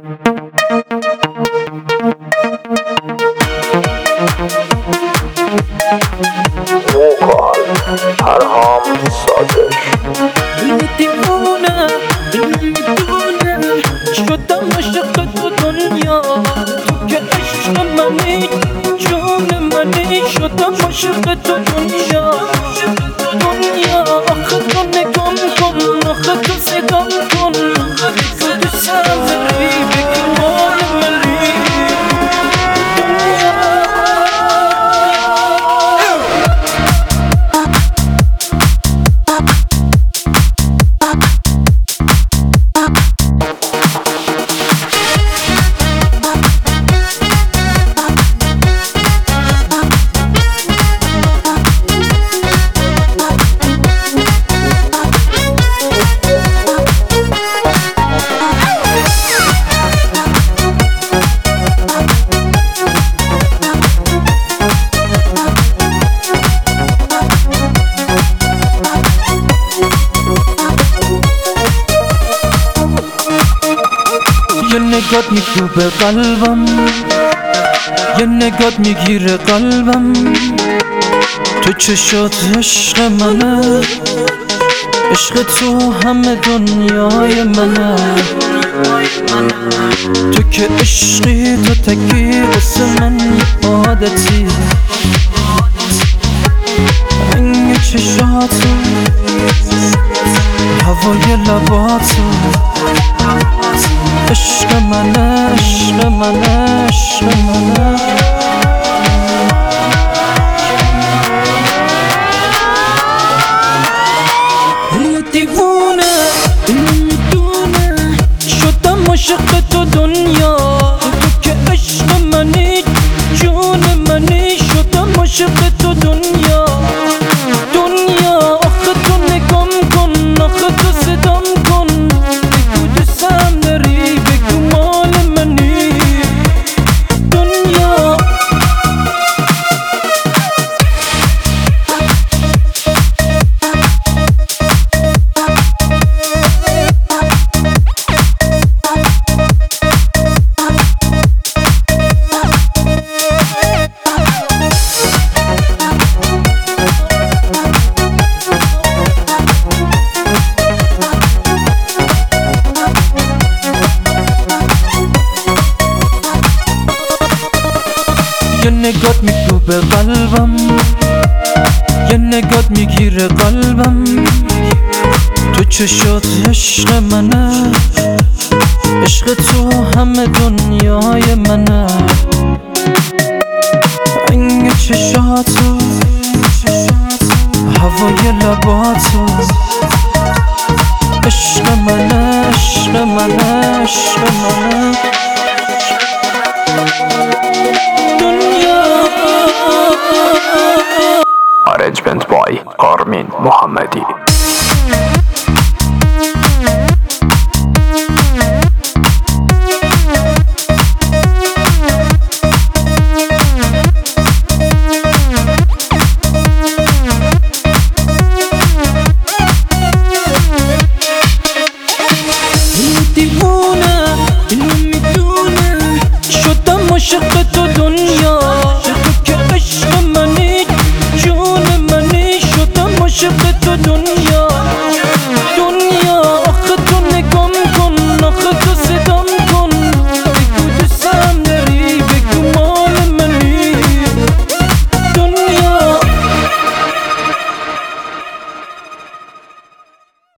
وقال پرهام صادق دیوونه شدم عاشق تو دنیا، تو که عشق منی جون منی، شدم عاشق تو دنیا آخه تو نگام کن، آخه تو سگام کن، تو دوستم داری بگی مال منی یه نگات میکوبه قلبم، یه نگات میگیره قلبم، تو چشات عشق منه، عشق تو همه دنیای منه، تو که عشقی تو تکی واسه من عادتی، رنگ چشاتو هوای لباتو، عشق منه عشق منه عشق منه دیوونه میدونه شدم عاشق تو دنیا، تو که عشق منی جون منی، شدم عاشق تو دنیا آخه تو نگام کن، آخه تو صدام کن، بگو دوستم داری بگو مال منی دنیا یه نگات میکوبه قلبم، یه نگات میگیره قلبم، تو چشات عشق منه، عشق تو همه دنیای منه، رنگ چشاتو هوای لباتو، عشق منه عشق منه عشق منه Arrangement by Carmin Mohammadi.